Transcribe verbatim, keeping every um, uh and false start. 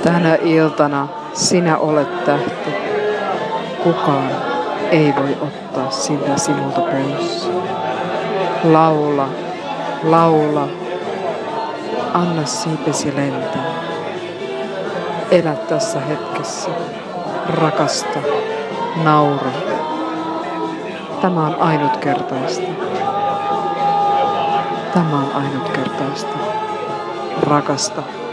Tänä iltana sinä olet tähti. Kukaan ei voi ottaa sitä sinulta pois. Laula, laula, anna siipesi lentää. Elä tässä hetkessä, rakasta, naura. Tämä on ainutkertaista. Tämä on ainutkertaista. Rakasta.